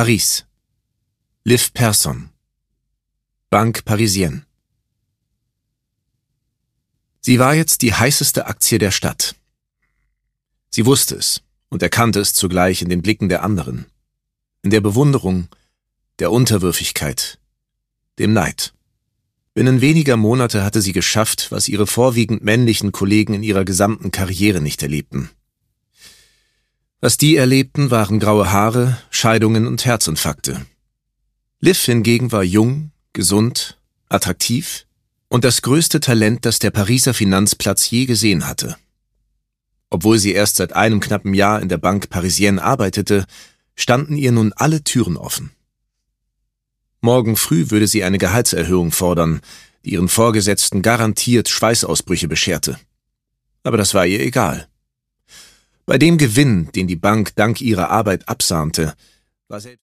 Paris. Liv Persson. Banque Parisienne. Sie war jetzt die heißeste Aktie der Stadt. Sie wusste es und erkannte es zugleich in den Blicken der anderen, in der Bewunderung, der Unterwürfigkeit, dem Neid. Binnen weniger Monate hatte sie geschafft, was ihre vorwiegend männlichen Kollegen in ihrer gesamten Karriere nicht erlebten. Was die erlebten, waren graue Haare, Scheidungen und Herzinfarkte. Liv hingegen war jung, gesund, attraktiv und das größte Talent, das der Pariser Finanzplatz je gesehen hatte. Obwohl sie erst seit einem knappen Jahr in der Banque Parisienne arbeitete, standen ihr nun alle Türen offen. Morgen früh würde sie eine Gehaltserhöhung fordern, die ihren Vorgesetzten garantiert Schweißausbrüche bescherte. Aber das war ihr egal. Bei dem Gewinn, den die Bank dank ihrer Arbeit absahnte, war selbst